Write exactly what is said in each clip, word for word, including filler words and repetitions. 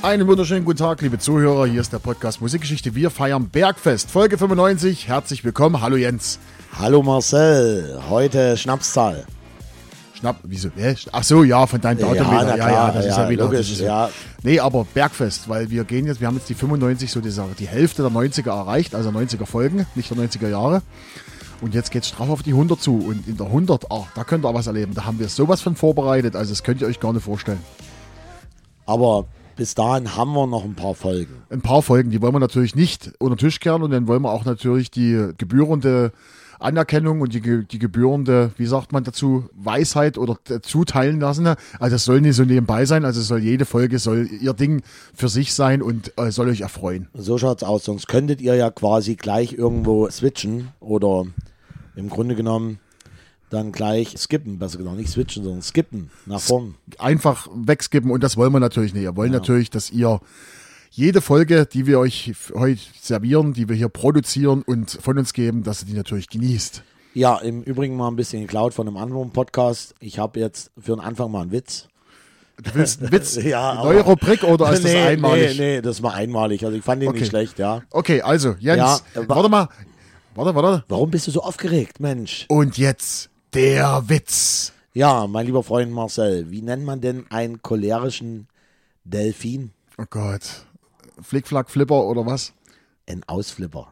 Einen wunderschönen guten Tag, liebe Zuhörer. Hier ist der Podcast Musikgeschichte. Wir feiern Bergfest, Folge fünfundneunzig. Herzlich willkommen. Hallo Jens. Hallo Marcel. Heute Schnapszahl. Schnapp, wieso? Ach so, ja, von deinem Datum ja, wieder. Na Ja, klar, ja, das ja, ist ja wieder. Logisch, das ist ja. Nee, aber Bergfest, weil wir gehen jetzt, wir haben jetzt die fünfundneunzig, so diese, die Hälfte der neunziger erreicht, also neunziger Folgen, nicht der neunziger Jahre. Und jetzt geht es straff auf die hundert zu. Und in der hundert, oh, da könnt ihr auch was erleben. Da haben wir sowas von vorbereitet, also das könnt ihr euch gar nicht vorstellen. Aber bis dahin haben wir noch ein paar Folgen. Ein paar Folgen, die wollen wir natürlich nicht unter den Tisch kehren und dann wollen wir auch natürlich die gebührende Anerkennung und die, die gebührende, wie sagt man dazu, Weisheit oder zuteilen lassen. Also es soll nicht so nebenbei sein, also es soll jede Folge soll ihr Ding für sich sein und äh, soll euch erfreuen. So schaut's aus, sonst könntet ihr ja quasi gleich irgendwo switchen oder im Grunde genommen dann gleich skippen, besser gesagt, nicht switchen, sondern skippen nach vorn. Einfach wegskippen und das wollen wir natürlich nicht. Wir wollen Ja. natürlich, dass ihr jede Folge, die wir euch heute servieren, die wir hier produzieren und von uns geben, dass ihr die natürlich genießt. Ja, im Übrigen mal ein bisschen geklaut von einem anderen Podcast. Ich habe jetzt für den Anfang mal einen Witz. Du willst einen Witz, Ja, eine neue aber- Rubrik oder ist nee, das einmalig? Nee, nee, das war einmalig. Also ich fand den Okay. nicht schlecht, ja. Okay, also Jens, Ja, äh, wa- warte mal. Warte, warte. Warum bist du so aufgeregt, Mensch? Und jetzt der Witz. Ja, mein lieber Freund Marcel, wie nennt man denn einen cholerischen Delfin? Oh Gott. Flickflack, Flipper oder was? Ein Ausflipper.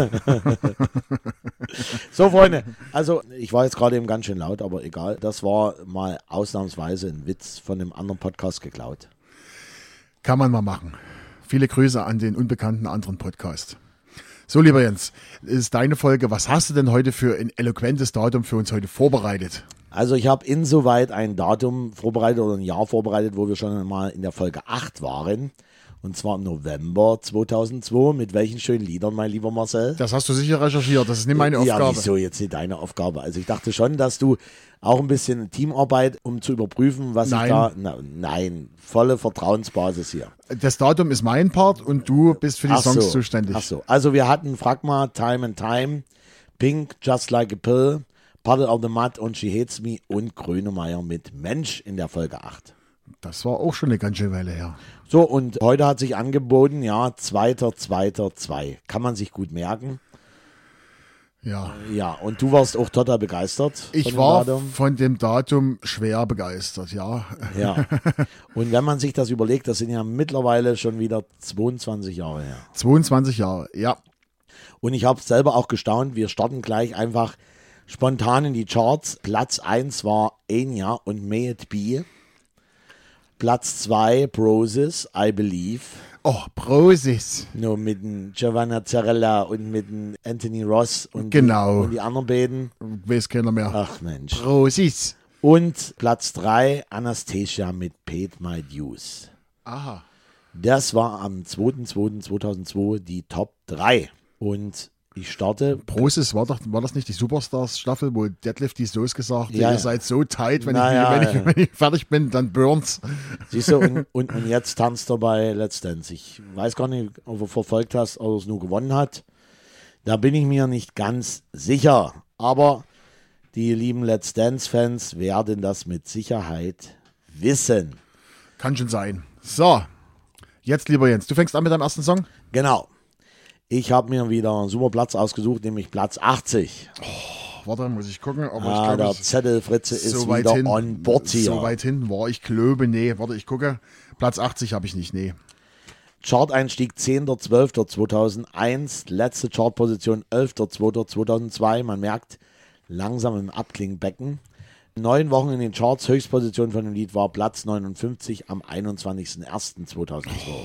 So, Freunde, also ich war jetzt gerade eben ganz schön laut, aber egal. Das war mal ausnahmsweise ein Witz von einem anderen Podcast geklaut. Kann man mal machen. Viele Grüße an den unbekannten anderen Podcast. So, lieber Jens, ist deine Folge. Was hast du denn heute für ein eloquentes Datum für uns heute vorbereitet? Also ich habe insoweit ein Datum vorbereitet oder ein Jahr vorbereitet, wo wir schon mal in der Folge acht waren. Und zwar im November zweitausendzwei. Mit welchen schönen Liedern, mein lieber Marcel? Das hast du sicher recherchiert. Das ist nicht meine Ja, Aufgabe. wieso jetzt nicht deine Aufgabe? Also ich dachte schon, dass du auch ein bisschen Teamarbeit, um zu überprüfen, was Nein. ich da... Na, nein, volle Vertrauensbasis hier. Das Datum ist mein Part und du bist für die Ach Songs so. zuständig. Ach so, also wir hatten Fragma, Time and Time, Pink, Just Like a Pill, Puddle of the Mud und She Hates Me und Grönemeyer mit Mensch in der Folge acht. Das war auch schon eine ganz schöne Weile her. So, und heute hat sich angeboten, ja, zweiter zweiter zwei. Kann man sich gut merken. Ja. Ja, und du warst auch total begeistert. von Ich dem war Datum. von dem Datum schwer begeistert, ja. Ja. Und wenn man sich das überlegt, das sind ja mittlerweile schon wieder zweiundzwanzig Jahre her. zweiundzwanzig Jahre, ja. Und ich habe selber auch gestaunt, wir starten gleich einfach spontan in die Charts. Platz eins war Enya und May It Be. Platz zwei Broses, I Believe. Oh, Prosis. Nur mit dem Giovanna Zarella und mit dem Anthony Ross und, Genau. die, und die anderen beiden. Weiß keiner mehr. Ach Mensch. Prosis. Und Platz drei Anastasia mit Paid My Dues. Aha. Das war am zweiter zweiter zweitausendzwei die Top drei. Und ich starte. Prosis, war, doch, war das nicht die Superstars-Staffel, wo Deadlift die Soos gesagt hat, Ja, ihr ja. seid so tight, wenn, Na ich, ja, wenn, ich, ja. wenn ich fertig bin, dann burnt's. Siehst du, und, und, und jetzt tanzt er bei Let's Dance. Ich weiß gar nicht, ob du verfolgt hast, ob er es nur gewonnen hat. Da bin ich mir nicht ganz sicher. Aber die lieben Let's Dance-Fans werden das mit Sicherheit wissen. Kann schon sein. So, jetzt lieber Jens, du fängst an mit deinem ersten Song? Genau. Ich habe mir wieder einen super Platz ausgesucht, nämlich Platz achtzig. Oh, warte, muss ich gucken. Aber Ah, ich der glaube, Zettelfritze ist so weit wieder hin, on board hier. so weit hinten war ich, glaube, nee. Warte, ich gucke. Platz achtzig habe ich nicht, nee. Chart-Einstieg zehnter zwölfter zweitausendeins, letzte Chartposition elfter zweiter zweitausendzwei. Man merkt langsam im Abklingbecken. Neun Wochen in den Charts, Höchstposition von dem Lied war Platz neunundfünfzig am einundzwanzigster erster zweitausendzwei.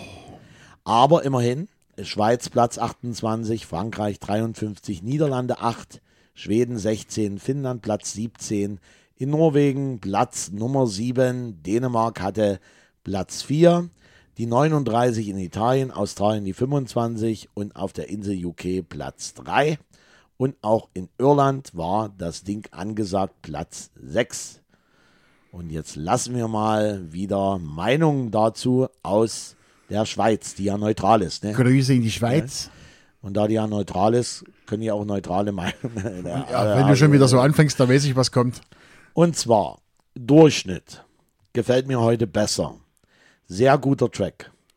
Aber immerhin, Schweiz Platz achtundzwanzig, Frankreich dreiundfünfzig, Niederlande acht, Schweden sechzehn, Finnland Platz siebzehn, in Norwegen Platz Nummer sieben, Dänemark hatte Platz vier, die neununddreißig in Italien, Australien die fünfundzwanzig und auf der Insel U K Platz drei. Und auch in Irland war das Ding angesagt, Platz sechs. Und jetzt lassen wir mal wieder Meinungen dazu aus der Schweiz, die ja neutral ist. Ne? Grüße in die Schweiz. Und da die ja neutral ist, können ja auch neutrale Meinungen. Ja, wenn du schon wieder so anfängst, dann weiß ich, was kommt. Und zwar Durchschnitt. Gefällt mir heute besser. Sehr guter Track.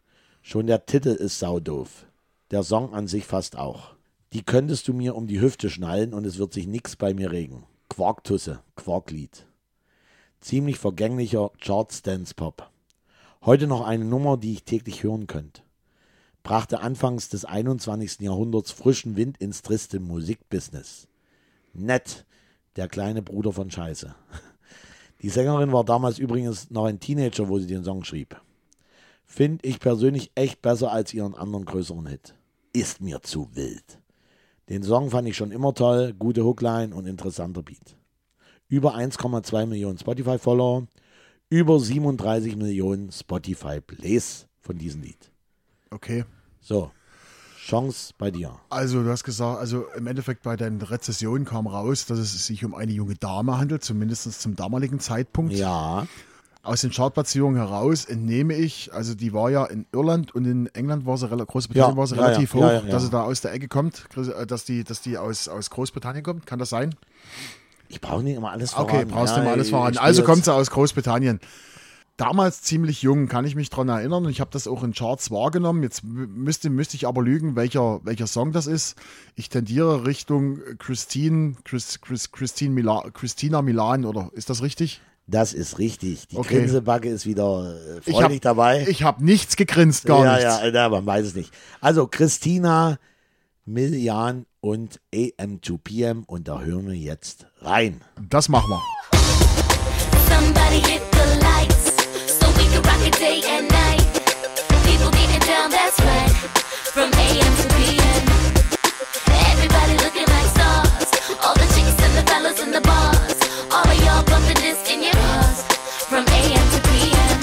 Schon der Titel ist saudoof. Der Song an sich fast auch. Die könntest du mir um die Hüfte schnallen und es wird sich nix bei mir regen. Quarktusse, Quarklied. Ziemlich vergänglicher Charts-Dance-Pop. Heute noch eine Nummer, die ich täglich hören könnte. Brachte anfangs des einundzwanzigsten Jahrhunderts frischen Wind ins triste Musikbusiness. Nett, der kleine Bruder von Scheiße. Die Sängerin war damals übrigens noch ein Teenager, wo sie den Song schrieb. Finde ich persönlich echt besser als ihren anderen größeren Hit. Ist mir zu wild. Den Song fand ich schon immer toll, gute Hookline und interessanter Beat. Über eins Komma zwei Millionen Spotify-Follower, über siebenunddreißig Millionen Spotify-Plays von diesem Lied. Okay. So, Chance bei dir. Also du hast gesagt, also im Endeffekt bei deinen Rezessionen kam raus, dass es sich um eine junge Dame handelt, zumindest zum damaligen Zeitpunkt. Ja. Aus den Chartplatzierungen heraus entnehme ich, also die war ja in Irland und in England war sie, Großbritannien ja, war sie ja, relativ ja, hoch, ja, ja, ja. dass sie da aus der Ecke kommt, dass die, dass die aus, aus Großbritannien kommt. Kann das sein? Ich brauche nicht immer alles verraten. Okay, brauchst du ja, immer alles verraten. Also kommt sie aus Großbritannien. Damals ziemlich jung, kann ich mich daran erinnern. Und ich habe das auch in Charts wahrgenommen. Jetzt müsste, müsste ich aber lügen, welcher, welcher Song das ist. Ich tendiere Richtung Christine, Chris, Chris, Christine Mila, Christina Milan, oder ist das richtig? Das ist richtig. Die Okay. Grinsebacke ist wieder äh, Ich freudig hab, dabei. Ich habe nichts gegrinst, gar ja, nichts. Ja, ja, man weiß es nicht. Also Christina Milian und A M to P M und da hören wir jetzt rein. Das machen wir. Somebody hit the lights so we can rock it day and night. People getting down, that's right. From A M to P M. Everybody looking like stars. All the chicks and the fellas in the bars. All of y'all bumping this in your cars. From A M to P M.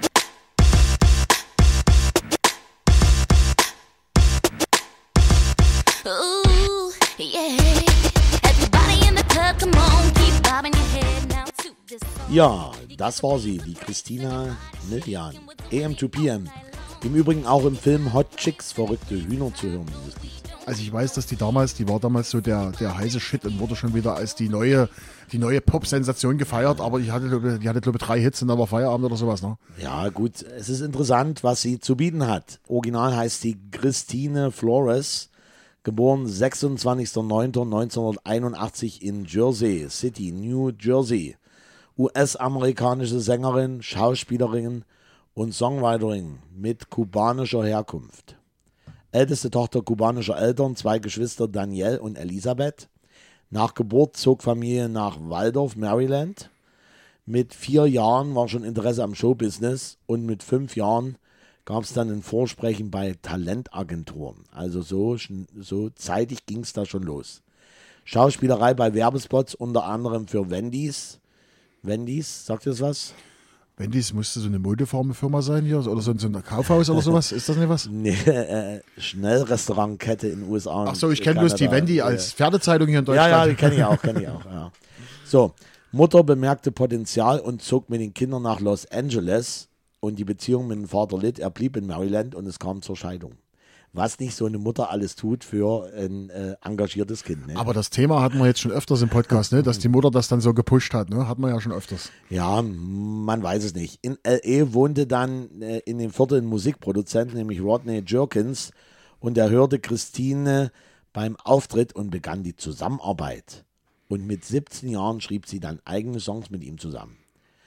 Ooh, yeah. Everybody in the club, come on, keep bobbing your head now to this song. Ja, das war sie, die Christina Milian. A M to P M. Im Übrigen auch im Film Hot Chicks verrückte Hühner zu hören, dieses Lied. Also ich weiß, dass die damals, die war damals so der, der heiße Shit und wurde schon wieder als die neue, die neue Pop-Sensation gefeiert, aber die hatte, glaube ich, die hatte, glaube ich, drei Hits und dann war Feierabend oder sowas, ne? Ja, gut, es ist interessant, was sie zu bieten hat. Original heißt sie Christine Flores, geboren sechsundzwanzigster neunter neunzehnhunderteinundachtzig in Jersey City, New Jersey. U S-amerikanische Sängerin, Schauspielerin und Songwriterin mit kubanischer Herkunft. Älteste Tochter kubanischer Eltern, zwei Geschwister Danielle und Elisabeth. Nach Geburt zog Familie nach Waldorf, Maryland. Mit vier Jahren war schon Interesse am Showbusiness und mit fünf Jahren gab es dann ein Vorsprechen bei Talentagenturen. Also so, so zeitig ging es da schon los. Schauspielerei bei Werbespots, unter anderem für Wendy's. Wendy's, sagt ihr das was? Wendy's musste so eine Modeformenfirma sein hier oder so, so ein Kaufhaus oder sowas. Ist das nicht was? Nee, äh, Schnellrestaurantkette in den U S A. Ach so, ich kenne bloß die Wendy als Pferdezeitung hier in Deutschland. Ja, ja, die kenne ich auch, kenne ich auch. Ja. So, Mutter bemerkte Potenzial und zog mit den Kindern nach Los Angeles und die Beziehung mit dem Vater litt. Er blieb in Maryland und es kam zur Scheidung. Was nicht so eine Mutter alles tut für ein äh, engagiertes Kind. Ne? Aber das Thema hatten wir jetzt schon öfters im Podcast, ne? Dass die Mutter das dann so gepusht hat, ne? Hat man ja schon öfters. Ja, man weiß es nicht. In L A wohnte dann äh, in dem Viertel ein Musikproduzent, nämlich Rodney Jerkins, und er hörte Christine beim Auftritt und begann die Zusammenarbeit. Und mit siebzehn Jahren schrieb sie dann eigene Songs mit ihm zusammen.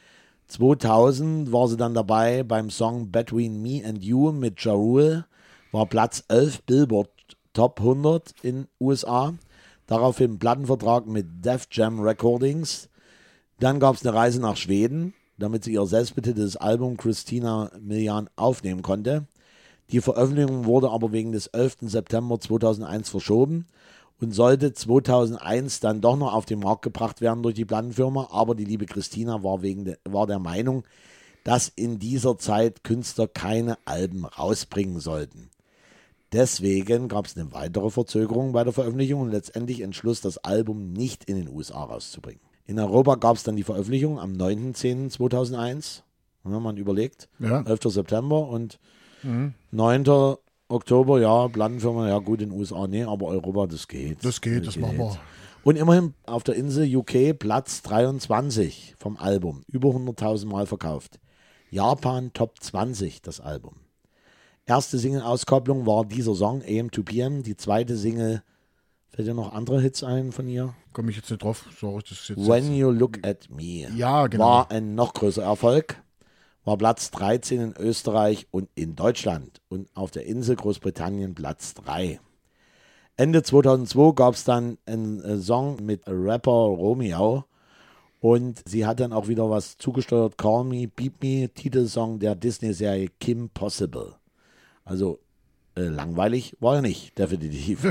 zweitausend war sie dann dabei beim Song Between Me and You mit Ja Rule, war Platz elf Billboard Top hundert in U S A. Daraufhin ein Plattenvertrag mit Def Jam Recordings. Dann gab es eine Reise nach Schweden, damit sie ihr selbstbetiteltes Album Christina Milian aufnehmen konnte. Die Veröffentlichung wurde aber wegen des elften September zweitausendeins verschoben und sollte zweitausendeins dann doch noch auf den Markt gebracht werden durch die Plattenfirma. Aber die liebe Christina war, wegen de, war der Meinung, dass in dieser Zeit Künstler keine Alben rausbringen sollten. Deswegen gab es eine weitere Verzögerung bei der Veröffentlichung und letztendlich entschloss, das Album nicht in den U S A rauszubringen. In Europa gab es dann die Veröffentlichung am neunten zehnten zweitausendeins. Wenn man überlegt, Ja. elfter September und Mhm. neunten Oktober, ja, Plattenfirma, ja gut, in den U S A, nee, aber Europa, das geht. Das geht, das machen wir. Und immerhin auf der Insel U K Platz dreiundzwanzig vom Album, über hunderttausend Mal verkauft. Japan Top zwanzig, das Album. Erste Single-Auskopplung war dieser Song, A M to P M. Die zweite Single, fällt dir noch andere Hits ein von ihr? Komme ich jetzt nicht drauf. Sorry, das ist jetzt When You Look at Me. Ja, genau. War ein noch größerer Erfolg. War Platz dreizehn in Österreich und in Deutschland. Und auf der Insel Großbritannien Platz drei. Ende zweitausendzwei gab es dann einen Song mit Rapper Romeo. Und sie hat dann auch wieder was zugesteuert. Call Me, Beat Me, Titelsong der Disney-Serie Kim Possible. Also äh, langweilig war er nicht, definitiv.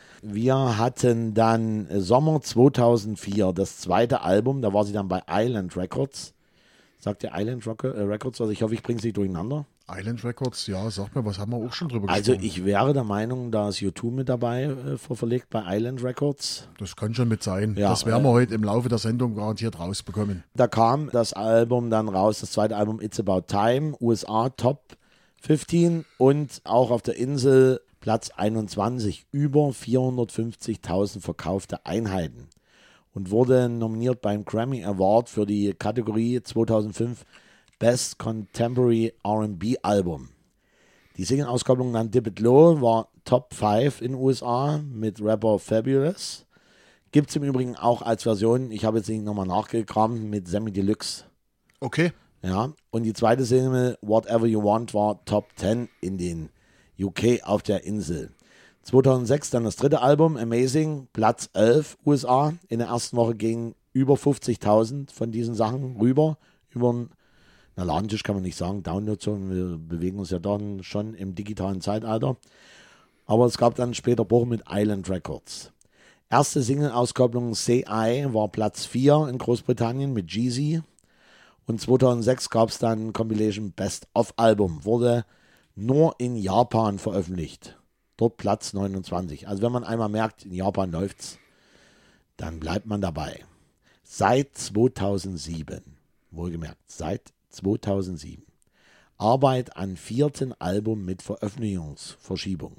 Wir hatten dann Sommer zweitausendvier das zweite Album, da war sie dann bei Island Records. Sagt ihr Island Rock- äh, Records? Also ich hoffe, ich bringe sie durcheinander. Island Records, ja, sag mir, was haben wir auch schon drüber Also gesprochen. ich wäre der Meinung, da ist U zwei mit dabei äh, verlegt bei Island Records. Das kann schon mit sein. Ja, das werden äh, wir heute im Laufe der Sendung garantiert rausbekommen. Da kam das Album dann raus, das zweite Album It's About Time, U S A Top fünfzehn und auch auf der Insel Platz einundzwanzig, über vierhundertfünfzigtausend verkaufte Einheiten und wurde nominiert beim Grammy Award für die Kategorie zweitausendfünf Best Contemporary R and B Album. Die Single-Auskopplung dann Dip It Low war Top fünf in den U S A mit Rapper Fabulous. Gibt es im Übrigen auch als Version, ich habe jetzt nicht nochmal nachgekramt, mit Sammy Deluxe. Okay. Ja, und die zweite Single, Whatever You Want, war Top zehn in den U K auf der Insel. zweitausendsechs dann das dritte Album, Amazing, Platz elf U S A. In der ersten Woche gingen über fünfzigtausend von diesen Sachen rüber. Über einen na, Ladentisch kann man nicht sagen, Download, wir bewegen uns ja dann schon im digitalen Zeitalter. Aber es gab dann später Bruch mit Island Records. Erste Single-Auskopplung Say I war Platz vier in Großbritannien mit Jeezy. Und zweitausendsechs gab es dann Compilation Best of Album. Wurde nur in Japan veröffentlicht. Dort Platz neunundzwanzig. Also wenn man einmal merkt, in Japan läuft's, dann bleibt man dabei. Seit zweitausendsieben, wohlgemerkt, seit zweitausendsieben. Arbeit an vierten Album mit Veröffentlichungsverschiebung.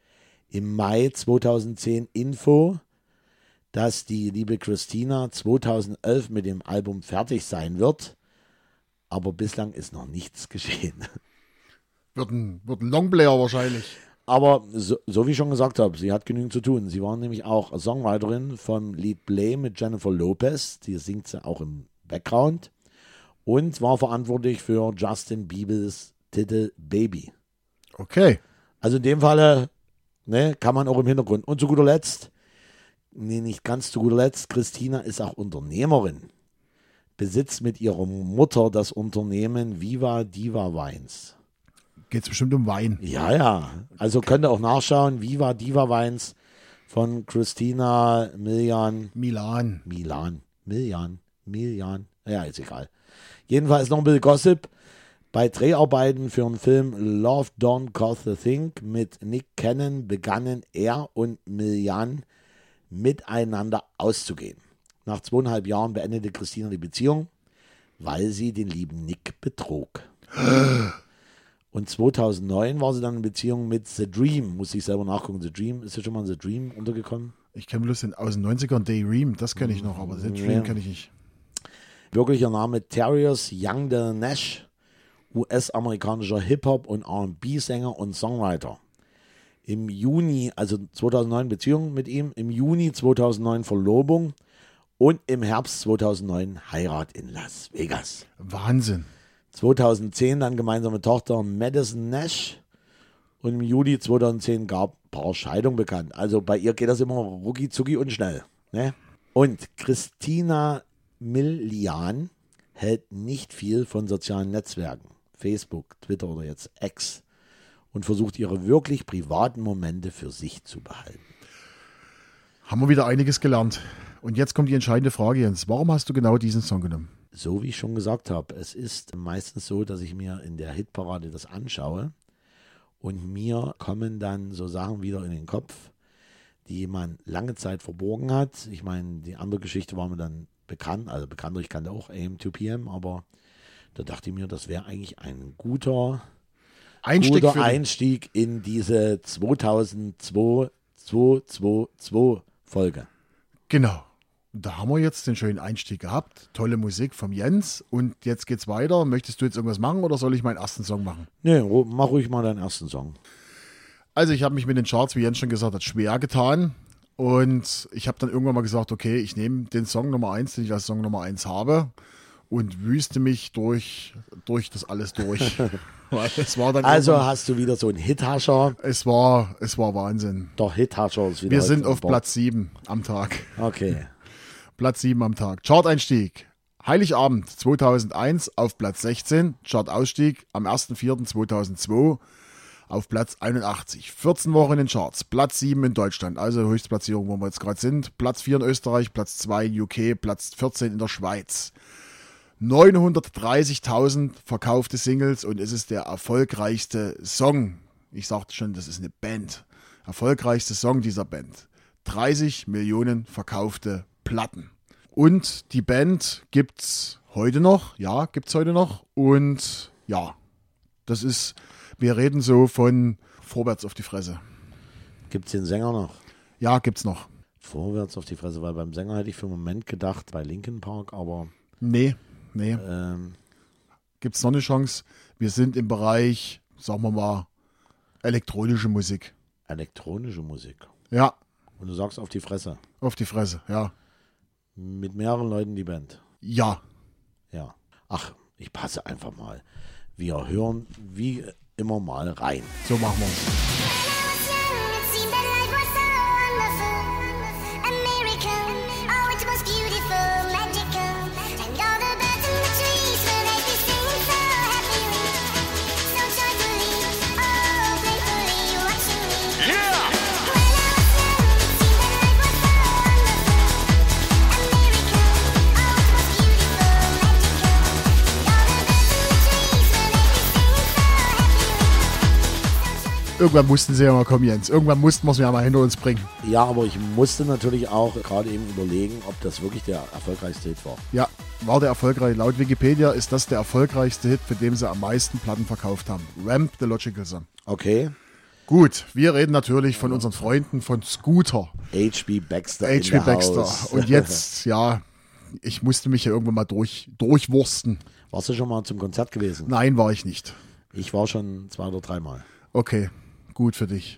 Im Mai zweitausendzehn Info, dass die liebe Christina zweitausendelf mit dem Album fertig sein wird. Aber bislang ist noch nichts geschehen. Wird ein, wird ein Longplayer wahrscheinlich. Aber so, so wie ich schon gesagt habe, sie hat genügend zu tun. Sie war nämlich auch Songwriterin vom Lied Play mit Jennifer Lopez. Die singt sie auch im Background. Und war verantwortlich für Justin Biebers Titel Baby. Okay. Also in dem Falle ne, kann man auch im Hintergrund. Und zu guter Letzt, nee, nicht ganz zu guter Letzt, Christina ist auch Unternehmerin. Besitzt mit ihrer Mutter das Unternehmen Viva Diva Wines. Geht es bestimmt um Wein. Ja, ja. Also könnt ihr auch nachschauen. Viva Diva Wines von Christina Milian. Milan. Milan. Milian. Milian. Ja, ist egal. Jedenfalls noch ein bisschen Gossip. Bei Dreharbeiten für einen Film Love Don't Cost a Thing mit Nick Cannon begannen er und Milian miteinander auszugehen. Nach zweieinhalb Jahren beendete Christina die Beziehung, weil sie den lieben Nick betrog. Und zweitausendneun war sie dann in Beziehung mit The Dream. Muss ich selber nachgucken. The Dream, ist ja schon mal in The Dream untergekommen? Ich kenne bloß den aus den neunzigern Daydream, das kenne ich noch, aber The Dream Ja. kenne ich nicht. Wirklicher Name Terrius Young Del Nash, U S-amerikanischer Hip-Hop- und R and B-Sänger und Songwriter. Im Juni, also zweitausendneun Beziehung mit ihm, im Juni zweitausendneun Verlobung und im Herbst zweitausendneun Heirat in Las Vegas. Wahnsinn. zweitausendzehn dann gemeinsame Tochter Madison Nash und im Juli zweitausendzehn gab ein paar Scheidungen bekannt. Also bei ihr geht das immer rucki zucki und schnell. Ne? Und Christina Milian hält nicht viel von sozialen Netzwerken, Facebook, Twitter oder jetzt X, und versucht ihre wirklich privaten Momente für sich zu behalten. Haben wir wieder einiges gelernt. Und jetzt kommt die entscheidende Frage, Jens. Warum hast du genau diesen Song genommen? So wie ich schon gesagt habe, es ist meistens so, dass ich mir in der Hitparade das anschaue und mir kommen dann so Sachen wieder in den Kopf, die man lange Zeit verborgen hat. Ich meine, die andere Geschichte war mir dann bekannt, also bekannter, ich kannte auch A M to P M, aber da dachte ich mir, das wäre eigentlich ein guter, Einstieg guter für die- Einstieg in diese zweitausendzwei, zweitausendzwei Folge. Genau. Da haben wir jetzt den schönen Einstieg gehabt. Tolle Musik vom Jens. Und jetzt geht's weiter. Möchtest du jetzt irgendwas machen oder soll ich meinen ersten Song machen? Nee, ru- mach ruhig mal deinen ersten Song. Also ich habe mich mit den Charts, wie Jens schon gesagt hat, schwer getan. Und ich habe dann irgendwann mal gesagt, okay, ich nehme den Song Nummer eins, den ich als Song Nummer eins habe, und wüste mich durch, durch das alles durch. Weil es war dann Also irgendwann- hast du wieder so einen Hithascher. es war, es war Wahnsinn. Doch, Hithascher ist wieder. Wir heute sind an auf Bord. Platz sieben am Tag. Okay. Platz sieben am Tag. Chart-Einstieg. Heiligabend zweitausendeins auf Platz sechzehn. Chart-Ausstieg am erster vierter zweitausendzwei auf Platz einundachtzig. vierzehn Wochen in den Charts. Platz sieben in Deutschland. Also Höchstplatzierung, wo wir jetzt gerade sind. Platz vier in Österreich, Platz zwei in U K, Platz vierzehn in der Schweiz. neunhundertdreißigtausend verkaufte Singles und es ist der erfolgreichste Song. Ich sagte schon, das ist eine Band. Erfolgreichste Song dieser Band. dreißig Millionen verkaufte Platten. Und die Band gibt's heute noch. Ja, gibt's heute noch. Und ja, das ist, wir reden so von vorwärts auf die Fresse. Gibt's den Sänger noch? Ja, gibt's noch. Vorwärts auf die Fresse, weil beim Sänger hätte ich für einen Moment gedacht, bei Linkin Park, aber Nee, nee. ähm, Gibt's noch eine Chance. Wir sind im Bereich, sagen wir mal, elektronische Musik. elektronische Musik. Ja, Und du sagst auf die Fresse. auf die Fresse, ja. Mit mehreren Leuten die Band. Ja, Ja. Ach, ich passe einfach mal. Wir hören wie immer mal rein. so machen wir It seemed that life was so wonderful, a miracle. Oh, it was beautiful, magical. And all the birds in the trees were they to sing so happily, so joyfully, oh, playfully watching me. Yeah. When I was young, it seemed that life was so wonderful, a miracle. Oh, it was beautiful, magical. And all the birds in the trees were they to sing so happily. Irgendwann mussten sie ja mal kommen, Jens. Irgendwann mussten wir es ja mal hinter uns bringen. Ja, aber ich musste natürlich auch gerade eben überlegen, ob das wirklich der erfolgreichste Hit war. Ja, war der erfolgreich. Laut Wikipedia ist das der erfolgreichste Hit, für den sie am meisten Platten verkauft haben. Ramp, The Logical Song. Okay. Gut, wir reden natürlich von unseren Freunden von Scooter. H B Baxter. H in B the Baxter. house. Und jetzt, ja, ich musste mich ja irgendwann mal durch, durchwursten. Warst du schon mal zum Konzert gewesen? Nein, war ich nicht. Ich war schon zwei oder dreimal. Okay, gut für dich.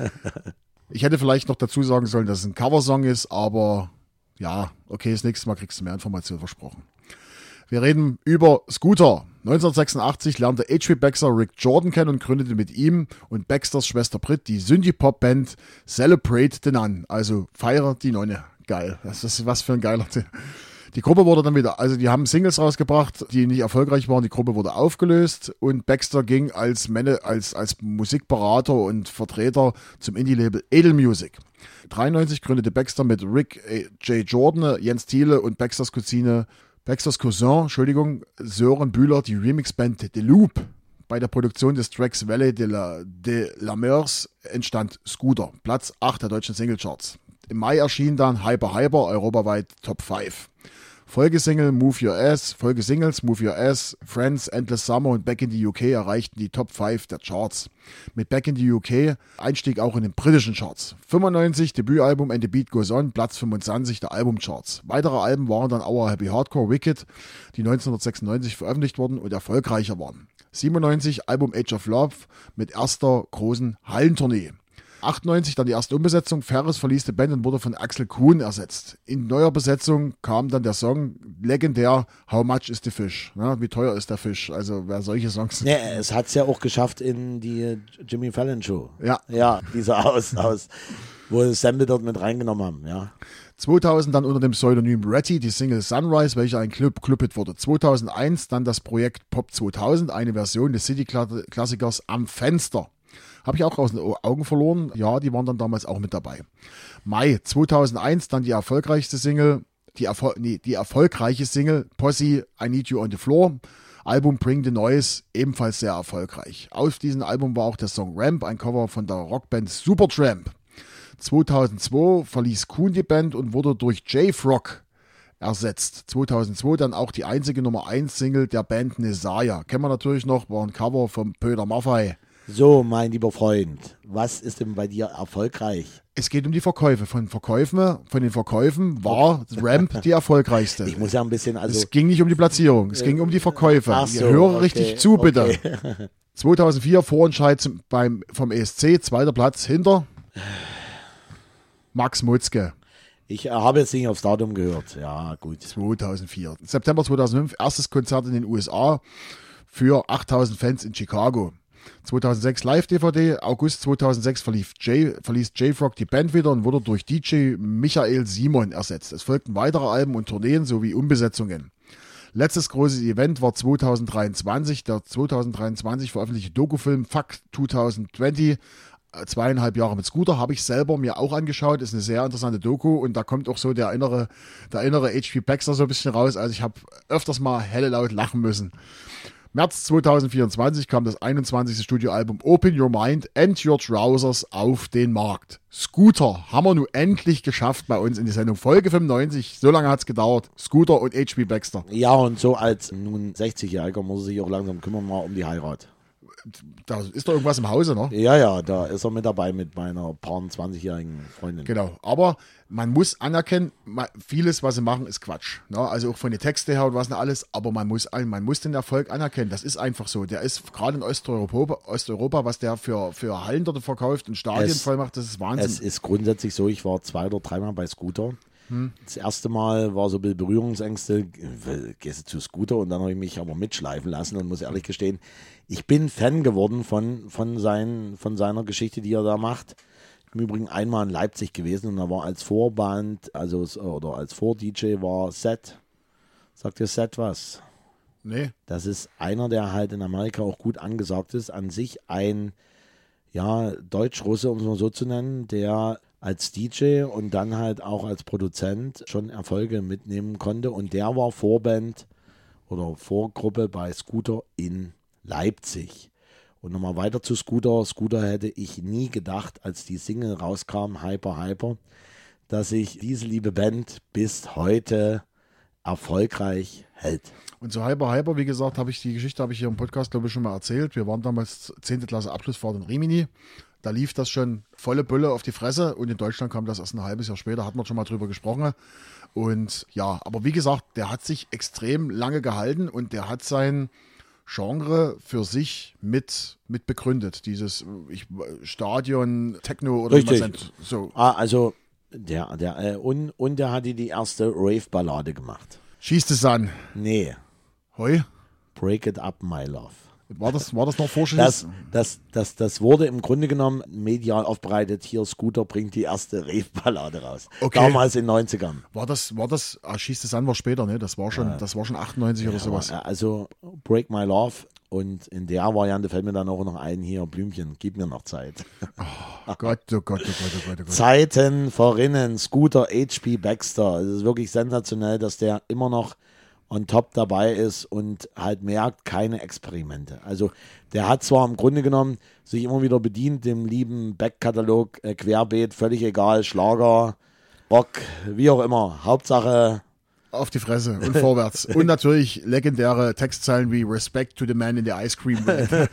Ich hätte vielleicht noch dazu sagen sollen, dass es ein Coversong ist, aber ja, okay, das nächste Mal kriegst du mehr Informationen, versprochen. Wir reden über Scooter. neunzehnhundertsechsundachtzig lernte H B Baxter Rick Jordan kennen und gründete mit ihm und Baxters Schwester Britt die Synthie-Pop-Band Celebrate the Nun, also Feier die Nonne. Geil, das ist was für ein geiler Titel. Die Gruppe wurde dann wieder, also die haben Singles rausgebracht, die nicht erfolgreich waren. Die Gruppe wurde aufgelöst und Baxter ging als, Männer, als, als Musikberater und Vertreter zum Indie-Label Edel Music. dreiundneunzig gründete Baxter mit Rick J. Jordan, Jens Thiele und Baxters Cousine, Baxters Cousin, Entschuldigung, Sören Bühler, die Remixband The Loop. Bei der Produktion des Tracks Valley de la, de la Meurs entstand Scooter, Platz acht der deutschen Singlecharts. Im Mai erschien dann Hyper Hyper, europaweit Top fünf. Folgesingle Move Your Ass, Folgesingles Move Your Ass, Friends, Endless Summer und Back in the U K erreichten die Top fünf der Charts. Mit Back in the U K Einstieg auch in den britischen Charts. fünfundneunzig Debütalbum And the Beat Goes On, Platz fünfundzwanzig der Albumcharts. Weitere Alben waren dann Our Happy Hardcore, Wicked, die neunzehnhundertsechsundneunzig veröffentlicht wurden und erfolgreicher waren. siebenundneunzig Album Age of Love mit erster großen Hallentournee. achtundneunzig dann die erste Umbesetzung. Ferris verließ die Band und wurde von Axel Kuhn ersetzt. In neuer Besetzung kam dann der Song legendär How Much is the Fish? Ja, wie teuer ist der Fisch? Also wer solche Songs... Nee, es hat es ja auch geschafft in die Jimmy Fallon Show. Ja. Ja, dieser aus, aus wo sie Sample dort mit reingenommen haben, ja. zweitausend dann unter dem Pseudonym Ratty die Single Sunrise, welche ein Club Clubhit wurde. zweitausendeins dann das Projekt Pop zweitausend, eine Version des City-Klassikers Am Fenster. Habe ich auch aus den Augen verloren. Ja, die waren dann damals auch mit dabei. Mai zweitausendeins dann die erfolgreichste Single, die, Erfol- nee, die erfolgreiche Single Posse I Need You on the Floor. Album Bring the Noise, ebenfalls sehr erfolgreich. Auf diesem Album war auch der Song Ramp, ein Cover von der Rockband Supertramp. zweitausendzwei verließ Kuhn die Band und wurde durch J-Frog ersetzt. zweitausendzwei dann auch die einzige Nummer eins Single der Band Nesaya. Kennen wir natürlich noch, war ein Cover von Peter Maffay. So, mein lieber Freund, was ist denn bei dir erfolgreich? Es geht um die Verkäufe. Von Verkäufen, von den Verkäufen war Ramp die erfolgreichste. Ich muss ja ein bisschen, also. Es ging nicht um die Platzierung, es ging um die Verkäufe. Ach so, Höre okay, richtig zu, bitte. okay. zweitausendvier Vorentscheid zum, beim, vom E S C, zweiter Platz hinter Max Mutzke. Ich äh, habe jetzt nicht aufs Datum gehört. Ja, gut. zweitausendvier. September zweitausendfünf, erstes Konzert in den U S A für achttausend Fans in Chicago. zweitausendsechs Live-D V D, August zweitausendsechs verlief J, verließ J-Frog die Band wieder und wurde durch D J Michael Simon ersetzt. Es folgten weitere Alben und Tourneen sowie Umbesetzungen. Letztes großes Event war zweitausenddreiundzwanzig, der zweitausenddreiundzwanzig veröffentlichte Dokufilm Fuck zwanzig zwanzig, zweieinhalb Jahre mit Scooter, habe ich selber mir auch angeschaut, ist eine sehr interessante Doku und da kommt auch so der innere, der innere H P Baxter so ein bisschen raus, also ich habe öfters mal helle laut lachen müssen. März zweitausendvierundzwanzig kam das einundzwanzigste Studioalbum Open Your Mind and Your Trousers auf den Markt. Scooter haben wir nun endlich geschafft bei uns in die Sendung. Folge fünfundneunzig, so lange hat es gedauert. Scooter und H P Baxter. Ja, und so als nun sechzigjähriger muss er sich auch langsam kümmern mal um die Heirat. Da ist doch irgendwas im Hause, ne? Ja, ja, da ist er mit dabei mit meiner paar zwanzigjährigen Freundin. Genau, aber man muss anerkennen, ma- vieles, was sie machen, ist Quatsch. Ne? Also auch von den Texten her und was nicht alles, aber man muss, man muss den Erfolg anerkennen. Das ist einfach so. Der ist gerade in Osteuropa, Osteuropa, was der für, für Hallen dort verkauft und Stadien Es- voll macht, das ist Wahnsinn. Es ist grundsätzlich so, ich war zwei oder dreimal bei Scooter. Das erste Mal war so ein bisschen Berührungsängste, gehst du zu Scooter und dann habe ich mich aber mitschleifen lassen und muss ehrlich gestehen, ich bin Fan geworden von, von, sein, von seiner Geschichte, die er da macht. Im Übrigen einmal in Leipzig gewesen und da war als Vorband, also oder als Vor-D J war Seth. Sagt dir Seth was? Nee. Das ist einer, der halt in Amerika auch gut angesagt ist, an sich ein ja, Deutsch-Russe, um es mal so zu nennen, der als D J und dann halt auch als Produzent schon Erfolge mitnehmen konnte. Und der war Vorband oder Vorgruppe bei Scooter in Leipzig. Und nochmal weiter zu Scooter. Scooter hätte ich nie gedacht, als die Single rauskam, Hyper Hyper, dass sich diese liebe Band bis heute erfolgreich hält. Und so Hyper Hyper, wie gesagt, habe ich die Geschichte, habe ich hier im Podcast, glaube ich, schon mal erzählt. Wir waren damals zehnte Klasse Abschlussfahrt in Rimini. Da lief das schon volle Bulle auf die Fresse und in Deutschland kam das erst ein halbes Jahr später, hatten wir schon mal drüber gesprochen. Und ja, aber wie gesagt, der hat sich extrem lange gehalten und der hat sein Genre für sich mit, mit begründet. Dieses ich, Stadion, Techno oder Richtig. wie man es nennt. So. Ah, also der, der, äh, und, und der hatte die erste Rave-Ballade gemacht. Schießt es an. Nee, Heu? Break It Up, My Love. War das, war das noch Vorschuss? Das, das, das, das wurde im Grunde genommen medial aufbereitet. Hier, Scooter bringt die erste Rave-Ballade raus. Okay. Damals in den neunzigern. War das, war das, ah, Schießt es an war später, ne? Das war schon, das war schon achtundneunzig oder sowas. Ja, also Break My Love und in der Variante fällt mir dann auch noch ein, hier Blümchen, gib mir noch Zeit. Oh Gott, oh Gott, oh Gott, oh Gott, oh Gott. Zeiten verrinnen, Scooter H P Baxter. Es ist wirklich sensationell, dass der immer noch on top dabei ist und halt merkt, keine Experimente. Also der hat zwar im Grunde genommen sich immer wieder bedient, dem lieben Backkatalog, äh, Querbeet, völlig egal, Schlager, Rock, wie auch immer. Hauptsache, Auf die Fresse und vorwärts. Und natürlich legendäre Textzeilen wie Respect to the man in the ice cream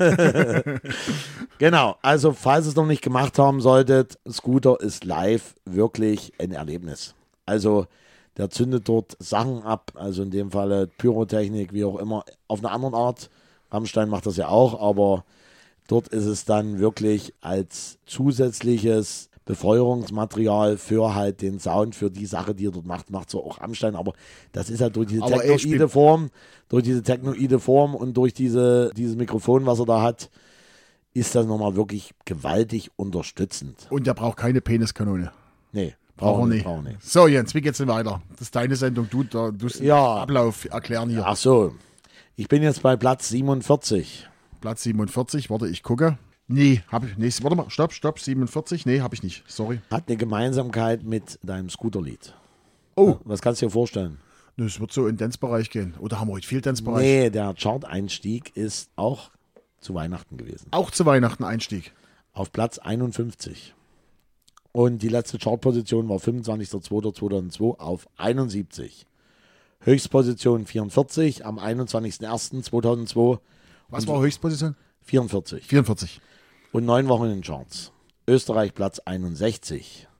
man. genau. Also falls ihr es noch nicht gemacht haben solltet, Scooter ist live wirklich ein Erlebnis. Also der zündet dort Sachen ab, also in dem Falle Pyrotechnik, wie auch immer, auf eine andere Art. Rammstein macht das ja auch, aber dort ist es dann wirklich als zusätzliches Befeuerungsmaterial für halt den Sound, für die Sache, die er dort macht, macht so auch Rammstein, aber das ist halt durch diese Aber technoide Form, durch diese technoide Form und durch diese, dieses Mikrofon, was er da hat, ist das nochmal wirklich gewaltig unterstützend. Und der braucht keine Peniskanone. Nee, Braucht er brauchen nicht. brauchen nicht. So, Jens, wie geht's denn weiter? Das ist deine Sendung. Du, da, du musst den Ja. Ablauf erklären hier. Ach so, ich bin jetzt bei Platz siebenundvierzig. Platz siebenundvierzig, warte, ich gucke. Nee, hab ich nicht. Warte mal, stopp, stopp, siebenundvierzig. Nee, hab ich nicht. Sorry. Hat eine Gemeinsamkeit mit deinem Scooterlied. Oh, Was kannst du dir vorstellen? das wird so in den Dance-Bereich gehen. Oder haben wir heute viel Dance-Bereich? Nee, der Chart-Einstieg ist auch zu Weihnachten gewesen. Auch zu Weihnachten Einstieg. Auf Platz einundfünfzig. Und die letzte Chartposition war fünfundzwanzigster zweiter zweitausendzwei auf einundsiebzig. Höchstposition vierundvierzig am einundzwanzigster erster zweitausendzwei. Was war Höchstposition? vierundvierzig. vierundvierzig. Und neun Wochen in den Charts. Österreich Platz einundsechzig.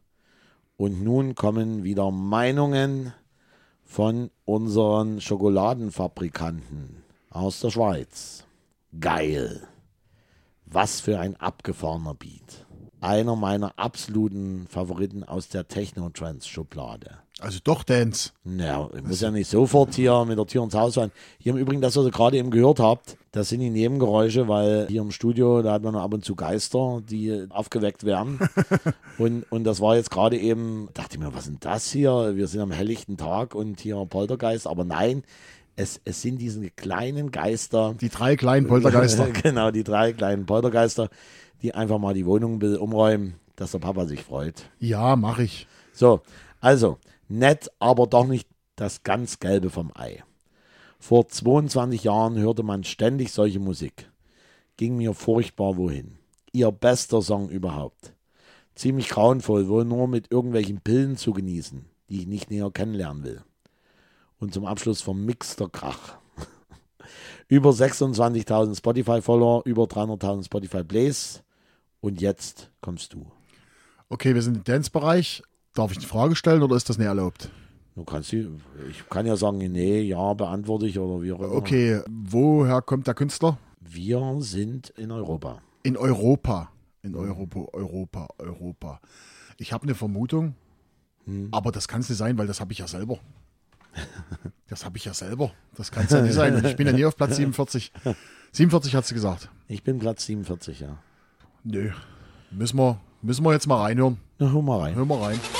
Und nun kommen wieder Meinungen von unseren Schokoladenfabrikanten aus der Schweiz. Geil. Was für ein abgefahrener Beat. Einer meiner absoluten Favoriten aus der Techno-Trance-Schublade. Also doch Dance. Ja, ich muss ja nicht sofort hier mit der Tür ins Haus fallen. Hier im Übrigen, das, was ihr gerade eben gehört habt, das sind die Nebengeräusche, weil hier im Studio, da hat man ab und zu Geister, die aufgeweckt werden. und, und das war jetzt gerade eben, dachte ich mir, was ist denn das hier? Wir sind am helllichten Tag und hier Poltergeist. Aber nein, es, es sind diese kleinen Geister. Die drei kleinen Poltergeister. Genau, die drei kleinen Poltergeister, die einfach mal die Wohnung ein bisschen umräumen, dass der Papa sich freut. Ja, mache ich. So, also, nett, aber doch nicht das ganz Gelbe vom Ei. Vor zweiundzwanzig Jahren hörte man ständig solche Musik. Ging mir furchtbar wohin. Ihr bester Song überhaupt. Ziemlich grauenvoll, wohl nur mit irgendwelchen Pillen zu genießen, die ich nicht näher kennenlernen will. Und zum Abschluss vermixter Krach. Über sechsundzwanzigtausend Spotify-Follower, über dreihunderttausend Spotify-Plays. Und jetzt kommst du. Okay, wir sind im Dance-Bereich. Darf ich eine Frage stellen oder ist das nicht erlaubt? Du kannst die, ich kann ja sagen, nee, ja, beantworte ich oder wie auch immer. Okay, woher kommt der Künstler? Wir sind in Europa. In Europa. In Europa, Europa, Europa. Ich habe eine Vermutung, Hm. aber das kann es nicht sein, weil das habe ich ja selber. Das habe ich ja selber. Das kann es ja nicht sein. Und ich bin ja nie auf Platz siebenundvierzig. siebenundvierzig hat sie gesagt. Ich bin Platz siebenundvierzig, ja. Nö. Müssen wir, müssen wir jetzt mal reinhören. Na, hör mal rein. Hör mal rein.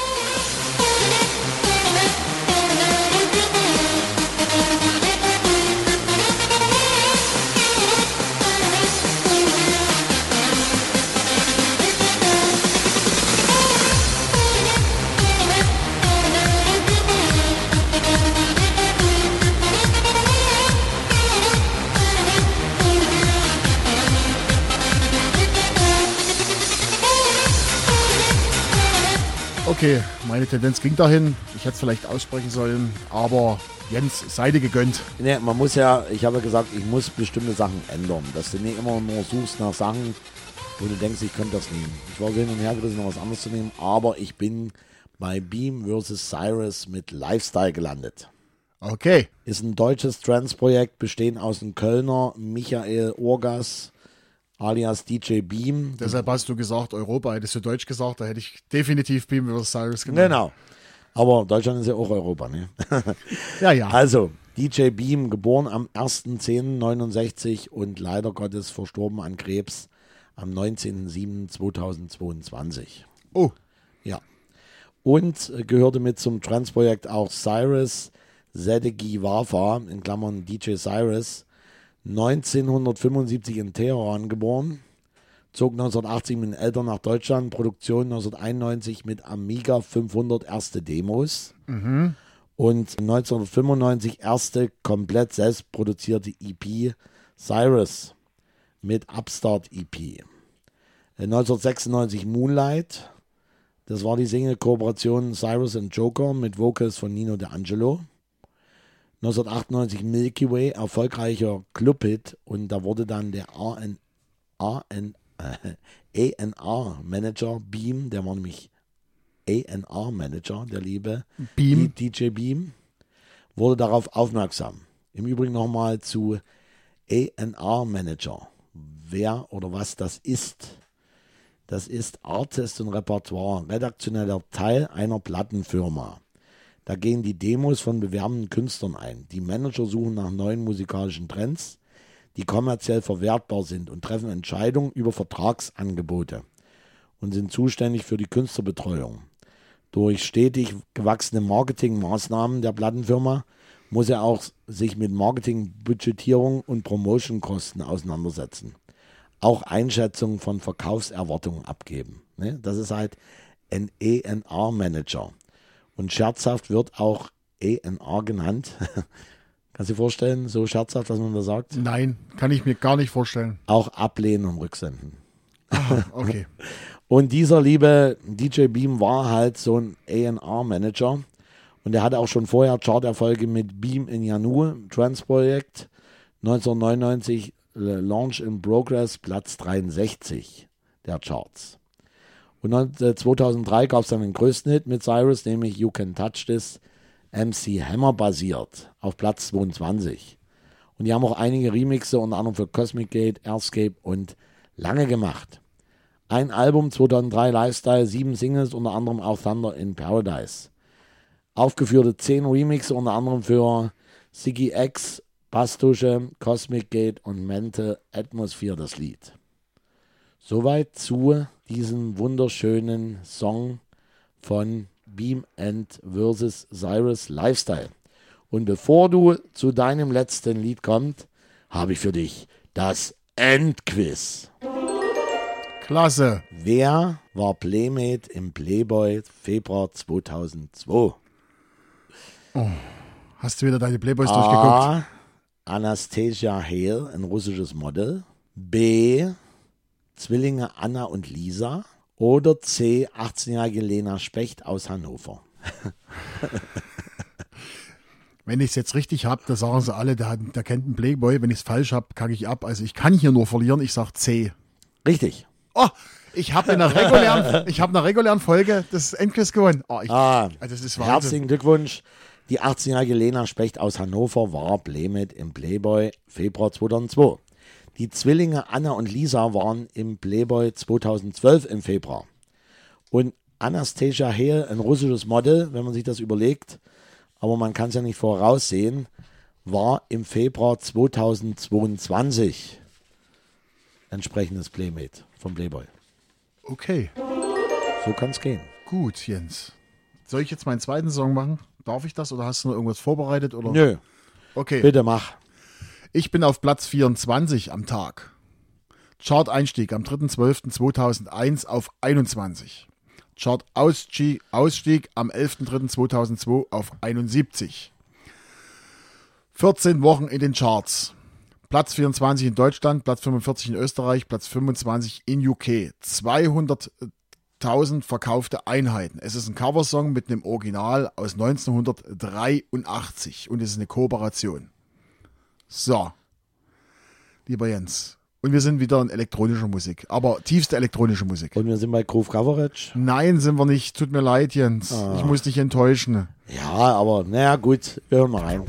Okay, meine Tendenz ging dahin. Ich hätte es vielleicht aussprechen sollen, aber Jens, sei dir gegönnt. Nee, man muss ja, ich habe ja gesagt, ich muss bestimmte Sachen ändern. Dass du nicht immer nur suchst nach Sachen, wo du denkst, ich könnte das nehmen. Ich war so hin und her gerissen, noch was anderes zu nehmen, aber ich bin bei Beam versus. Cyrus mit Lifestyle gelandet. Okay. Ist ein deutsches Trance-Projekt, bestehend aus dem Kölner Michael Orgas alias D J Beam. Deshalb hast du gesagt, Europa, hättest du Deutsch gesagt, da hätte ich definitiv Beam versus. Cyrus genommen. Genau. Aber Deutschland ist ja auch Europa, ne? Ja, ja. Also, D J Beam, geboren am erster zehnter neunundsechzig und leider Gottes verstorben an Krebs am neunzehnter siebter zweitausendzweiundzwanzig. Oh, Ja. Und äh, gehörte mit zum Trance-Projekt auch Cyrus Sedegi Wafa, in Klammern D J Cyrus, neunzehnhundertfünfundsiebzig in Teheran geboren, zog neunzehnhundertachtzig mit den Eltern nach Deutschland, Produktion neunzehnhunderteinundneunzig mit Amiga fünfhundert erste Demos und neunzehnhundertfünfundneunzig erste komplett selbst produzierte E P Cyrus mit Upstart E P. neunzehnhundertsechsundneunzig Moonlight, das war die Single-Kooperation Cyrus und Joker mit Vocals von Nino D'Angelo. neunzehnhundertachtundneunzig Milky Way, erfolgreicher Clubhit, und da wurde dann der A N R-Manager Beam, der war nämlich A N R-Manager, der liebe Beam. D J Beam, wurde darauf aufmerksam. Im Übrigen nochmal zu A N R-Manager. Wer oder was das ist? Das ist Artist und Repertoire, redaktioneller Teil einer Plattenfirma. Da gehen die Demos von bewerbenden Künstlern ein. Die Manager suchen nach neuen musikalischen Trends, die kommerziell verwertbar sind, und treffen Entscheidungen über Vertragsangebote und sind zuständig für die Künstlerbetreuung. Durch stetig gewachsene Marketingmaßnahmen der Plattenfirma muss er auch sich mit Marketingbudgetierung und Promotionkosten auseinandersetzen. Auch Einschätzungen von Verkaufserwartungen abgeben. Ne? Das ist halt ein A N R-Manager. Und scherzhaft wird auch A N R genannt. Kannst du dir vorstellen, so scherzhaft, was man da sagt? Nein, kann ich mir gar nicht vorstellen. Auch ablehnen und rücksenden. Ah, okay. Und dieser liebe D J Beam war halt so ein A N R-Manager. Und er hatte auch schon vorher Charterfolge mit Beam in Yanu, Trance-Projekt. neunzehnhundertneunundneunzig Launch in Progress, Platz dreiundsechzig der Charts. Und dann, äh, zweitausenddrei gab es dann den größten Hit mit Cyrus, nämlich You Can Touch This, M C Hammer basiert, auf Platz zweiundzwanzig. Und die haben auch einige Remixe, unter anderem für Cosmic Gate, Earthscape und Lange gemacht. Ein Album, zweitausenddrei Lifestyle, sieben Singles, unter anderem auch Thunder in Paradise. Aufgeführte zehn Remixe, unter anderem für Ziggy X, Bassdusche, Cosmic Gate und Mental Atmosphere, das Lied. Soweit zu diesem wunderschönen Song von Beam and versus. Cyrus, Lifestyle. Und bevor du zu deinem letzten Lied kommst, habe ich für dich das Endquiz. Klasse. Wer war Playmate im Playboy Februar zweitausendzwei? Hast du wieder deine Playboys durchgeguckt? A. Anastasia Hale, ein russisches Model. B. Zwillinge Anna und Lisa. Oder C. achtzehnjährige Lena Specht aus Hannover. Wenn ich es jetzt richtig habe, da sagen sie alle, der, hat- der kennt einen Playboy. Wenn ich es falsch habe, kacke ich ab. Also ich kann hier nur verlieren. Ich sage C. Richtig. Oh, ich habe in einer regulären, ich habe in einer regulären Folge das Endquiz gewonnen. Oh, ich, Ah, also das ist Wahnsinn. herzlichen Glückwunsch. Die achtzehnjährige Lena Specht aus Hannover war Playmate im Playboy Februar zweitausendzwei. Die Zwillinge Anna und Lisa waren im Playboy zweitausendzwölf im Februar. Und Anastasia Hale, ein russisches Model, wenn man sich das überlegt, aber man kann es ja nicht voraussehen, war im Februar zweitausendzweiundzwanzig entsprechendes Playmate vom Playboy. Okay, So kann es gehen. gut, Jens. Soll ich jetzt meinen zweiten Song machen? Darf ich das oder hast du noch irgendwas vorbereitet? Oder? Nö, Okay. bitte mach. Ich bin auf Platz vierundzwanzig am Tag. Chart-Einstieg am dritter zwölfter zweitausendeins auf einundzwanzig. Chart-Ausstieg Ausstieg am elfter dritter zweitausendzwei auf einundsiebzig. vierzehn Wochen in den Charts. Platz vierundzwanzig in Deutschland, Platz fünfundvierzig in Österreich, Platz fünfundzwanzig in U K. zweihunderttausend verkaufte Einheiten. Es ist ein Coversong mit einem Original aus neunzehnhundertdreiundachtzig und es ist eine Kooperation. So, lieber Jens. Und wir sind wieder in elektronischer Musik, aber tiefste elektronische Musik. Und wir sind bei Groove Coverage. Nein, sind wir nicht. Tut mir leid, Jens. Ah. Ich muss dich enttäuschen. Ja, aber naja, gut, wir hören mal rein.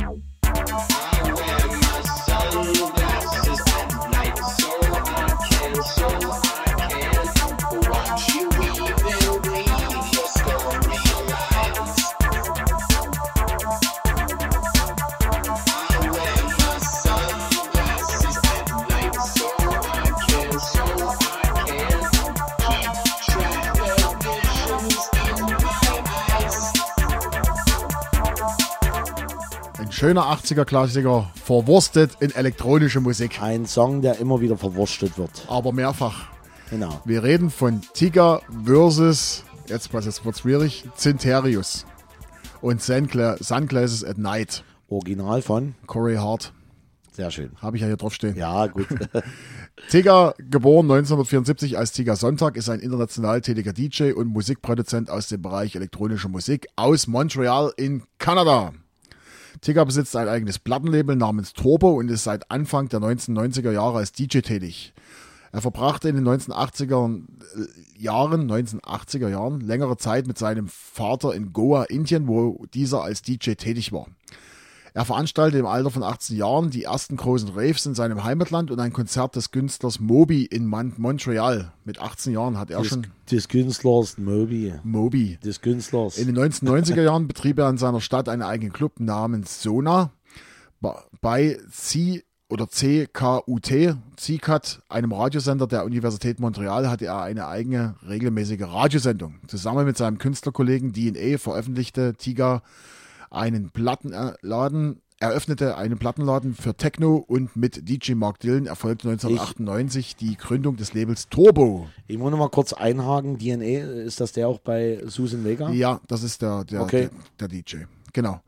Ein schöner achtziger-Klassiker, verwurstet in elektronische Musik. Ein Song, der immer wieder verwurstet wird. Aber mehrfach. Genau. Wir reden von Tiga versus, jetzt, was jetzt wird schwierig, Zinterius und Sungla- Sunglasses at Night. Original von? Corey Hart, Sehr schön. habe ich ja hier drauf stehen. Ja, gut. Tiga, geboren neunzehnhundertvierundsiebzig als Tiga Sonntag, ist ein international tätiger D J und Musikproduzent aus dem Bereich elektronische Musik aus Montreal in Kanada. Tiga besitzt ein eigenes Plattenlabel namens Turbo und ist seit Anfang der neunzehnhundertneunziger Jahre als D J tätig. Er verbrachte in den neunzehnhundertachtziger Jahren, neunzehnhundertachtziger Jahren längere Zeit mit seinem Vater in Goa, Indien, wo dieser als D J tätig war. Er veranstaltete im Alter von achtzehn Jahren die ersten großen Raves in seinem Heimatland und ein Konzert des Künstlers Moby in Mon- Montreal. Mit achtzehn Jahren hat er Des, schon des Künstlers Moby. Moby. Des Künstlers. In den neunzehnhundertneunziger Jahren betrieb er in seiner Stadt einen eigenen Club namens Sona. Ba- Bei C oder C K U T, C C A T, einem Radiosender der Universität Montreal, hatte er eine eigene regelmäßige Radiosendung. Zusammen mit seinem Künstlerkollegen D N A veröffentlichte Tiga einen Plattenladen, eröffnete einen Plattenladen für Techno und mit D J Mark Dillon erfolgte neunzehnhundertachtundneunzig die Gründung des Labels Turbo. Ich muss noch mal kurz einhaken. D N A, ist das der auch bei Susan Vega? Ja, das ist der, der, Okay. der, der D J. Genau.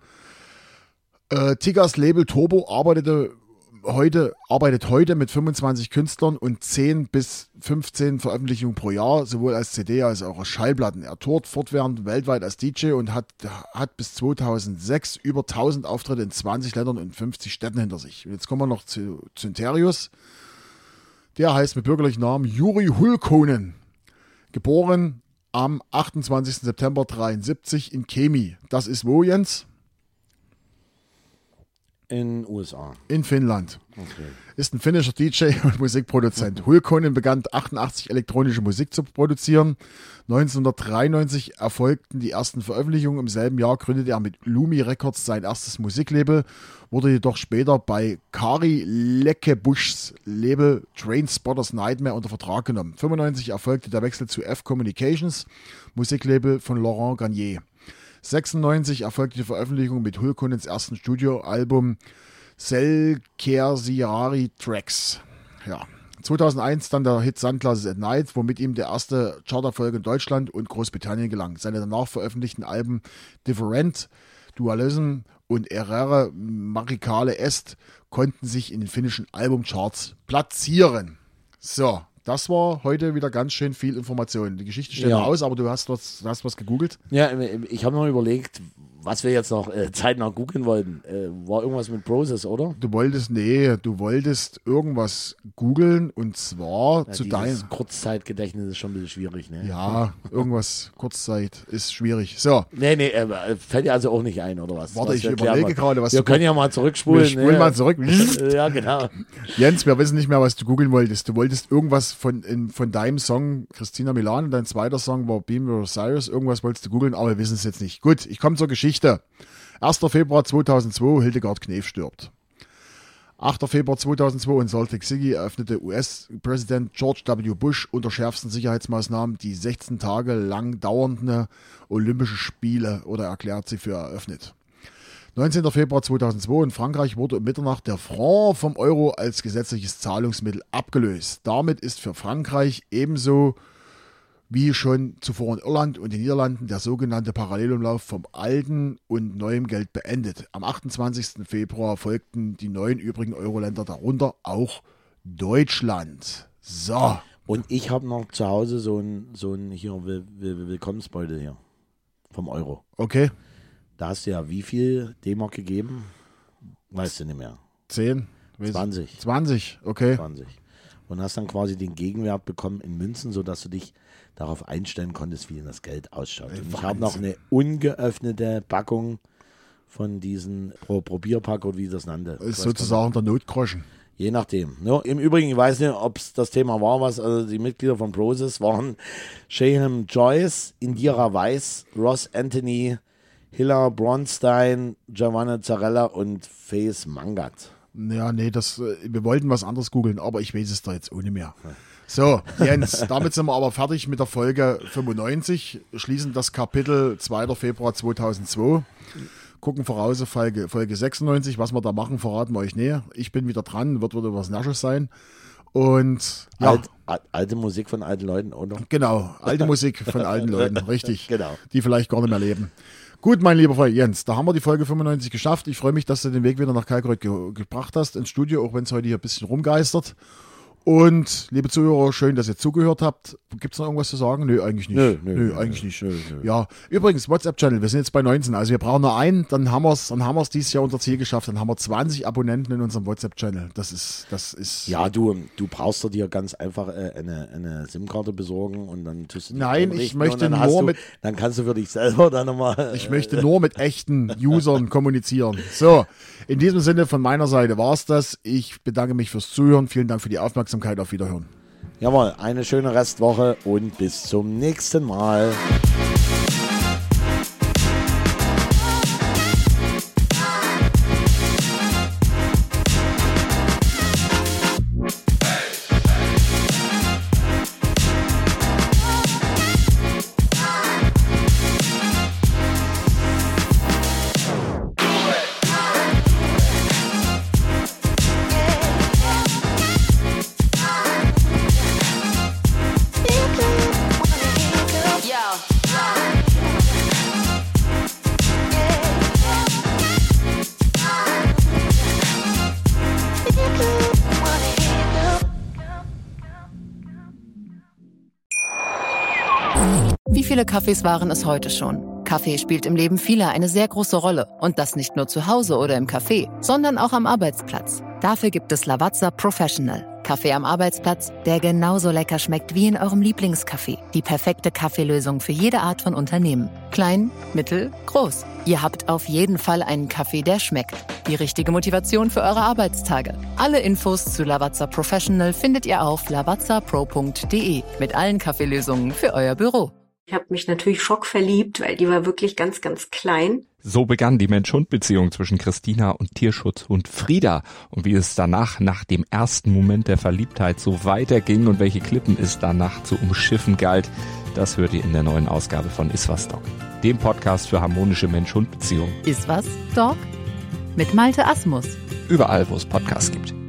Äh, Tigas Label Turbo arbeitete heute, arbeitet heute mit fünfundzwanzig Künstlern und zehn bis fünfzehn Veröffentlichungen pro Jahr, sowohl als C D als auch als Schallplatten. Er tourt fortwährend weltweit als D J und hat, hat bis zweitausendsechs über tausend Auftritte in zwanzig Ländern und fünfzig Städten hinter sich. Und jetzt kommen wir noch zu Zinterius. Der heißt mit bürgerlichen Namen Juri Hulkonen. Geboren am achtundzwanzigsten September dreiundsiebzig in Kemi. Das ist wo, Jens? In U S A. In Finnland. Okay. Ist ein finnischer D J und Musikproduzent. Hulkkonen begann achtundachtzig elektronische Musik zu produzieren. neunzehnhundertdreiundneunzig erfolgten die ersten Veröffentlichungen. Im selben Jahr gründete er mit Lumi Records sein erstes Musiklabel, wurde jedoch später bei Kari Lekkebuschs Label Trainspotters Nightmare unter Vertrag genommen. fünfundneunzig erfolgte der Wechsel zu F Communications, Musiklabel von Laurent Garnier. sechsundneunzig erfolgte die Veröffentlichung mit Hulkkonens ersten Studioalbum Selkersiari Tracks. Ja. zweitausendeins dann der Hit Sunglasses at Night, womit ihm der erste Charterfolge in Deutschland und Großbritannien gelang. Seine danach veröffentlichten Alben Different, Dualism und Errare Maricale Est konnten sich in den finnischen Albumcharts platzieren. So, das war heute wieder ganz schön viel Information. Die Geschichte steht Ja. noch aus, aber du hast was, du hast was gegoogelt. Ja, ich habe noch überlegt, was wir jetzt noch äh, zeitnah googeln wollten. Äh, war irgendwas mit Process, oder? Du wolltest, nee, du wolltest irgendwas googeln und zwar Ja, zu dieses deinem. Kurzzeitgedächtnis ist schon ein bisschen schwierig, ne? Ja, irgendwas Kurzzeit ist schwierig. So, Nee, nee, äh, fällt dir also auch nicht ein, oder was? Warte, was ich wir überlege klären wollen. gerade, was Wir du- können ja mal zurückspulen. wir spulen ne? mal zurück. Ja, genau. Jens, wir wissen nicht mehr, was du googeln wolltest. Du wolltest irgendwas von, in, von deinem Song Christina Milan, dein zweiter Song war Beam Your Cyrus. Irgendwas wolltest du googeln, aber wir wissen es jetzt nicht. Gut, ich komme zur Geschichte. erster Februar zweitausendzwei, Hildegard Knef stirbt. achter Februar zweitausendzwei in Salt Lake City eröffnete U S-Präsident George W. Bush unter schärfsten Sicherheitsmaßnahmen die sechzehn Tage lang dauernde Olympische Spiele oder erklärt sie für eröffnet. neunzehnter Februar zweitausendzwei in Frankreich wurde um Mitternacht der Franc vom Euro als gesetzliches Zahlungsmittel abgelöst. Damit ist für Frankreich ebenso wie schon zuvor in Irland und den Niederlanden der sogenannte Parallelumlauf vom alten und neuem Geld beendet. Am achtundzwanzigsten Februar folgten die neun übrigen Euro-Länder, darunter auch Deutschland. So, Und ich habe noch zu Hause so ein, so ein hier Will, Will, Willkommensbeutel hier vom Euro. okay, Da hast du ja wie viel D-Mark gegeben? Weißt du nicht mehr. zehn, weiß- zwanzig. zwanzig, okay. zwanzig. Und hast dann quasi den Gegenwert bekommen in Münzen, sodass du dich darauf einstellen konntest, wie denn das Geld ausschaut. Und ich habe noch eine ungeöffnete Packung von diesen Pro Probierpack oder wie das nannte. Ich Ist weiß sozusagen der Notgroschen. Je nachdem. Ne? Im Übrigen, ich weiß nicht, ob es das Thema war, was also die Mitglieder von Process waren. Shaham Joyce, Indira Weiss, Ross Anthony, Hilla Bronstein, Giovanna Zarella und Faith Mangat. Ja, nee, das, äh, wir wollten was anderes googeln, aber ich weiß es da jetzt ohne mehr. So, Jens, damit sind wir aber fertig mit der Folge fünfundneunzig, schließen das Kapitel zweiter Februar zweitausendzwei, gucken voraus auf Folge, Folge sechsundneunzig, was wir da machen, verraten wir euch näher. Ich bin wieder dran, wird wieder was Nasches sein und ja, Alt, al- alte Musik von alten Leuten, oder? genau, alte Musik von alten Leuten, richtig, Genau. die vielleicht gar nicht mehr leben. Gut, mein lieber Freund Jens, da haben wir die Folge fünfundneunzig geschafft. Ich freue mich, dass du den Weg wieder nach Kalkreuth ge gebracht hast ins Studio, auch wenn es heute hier ein bisschen rumgeistert. Und liebe Zuhörer, schön, dass ihr zugehört habt. Gibt es noch irgendwas zu sagen? Nö, eigentlich nicht. Nö, nö, nö, eigentlich nö, nicht. nö, nö. Ja, übrigens, WhatsApp-Channel, wir sind jetzt bei neunzehn. Also wir brauchen nur einen, dann haben wir es dann haben wir es dieses Jahr unser Ziel geschafft. Dann haben wir zwanzig Abonnenten in unserem WhatsApp-Channel. Das ist, das ist. Ja, du, du brauchst dir ganz einfach äh, eine, eine SIM-Karte besorgen und dann tust du die Nein, ich einrichten möchte und dann hast nur du, mit- Dann kannst du für dich selber dann nochmal. Ich möchte nur mit echten Usern kommunizieren. So, in diesem Sinne von meiner Seite war es das. Ich bedanke mich fürs Zuhören. Vielen Dank für die Aufmerksamkeit. Auf Wiederhören. Jawohl, eine schöne Restwoche und bis zum nächsten Mal. Wie viele Kaffees waren es heute schon? Kaffee spielt im Leben vieler eine sehr große Rolle. Und das nicht nur zu Hause oder im Café, sondern auch am Arbeitsplatz. Dafür gibt es Lavazza Professional. Kaffee am Arbeitsplatz, der genauso lecker schmeckt wie in eurem Lieblingscafé. Die perfekte Kaffeelösung für jede Art von Unternehmen. Klein, mittel, groß. Ihr habt auf jeden Fall einen Kaffee, der schmeckt. Die richtige Motivation für eure Arbeitstage. Alle Infos zu Lavazza Professional findet ihr auf lavazza pro punkt de mit allen Kaffeelösungen für euer Büro. Ich habe mich natürlich schockverliebt, weil die war wirklich ganz, ganz klein. So begann die Mensch-Hund-Beziehung zwischen Christina und Tierschutzhund Frieda. Und wie es danach, nach dem ersten Moment der Verliebtheit, so weiterging und welche Klippen es danach zu umschiffen galt, das hört ihr in der neuen Ausgabe von Iswas Dog, dem Podcast für harmonische Mensch-Hund-Beziehungen. Iswas Dog? Mit Malte Asmus. Überall, wo es Podcasts gibt.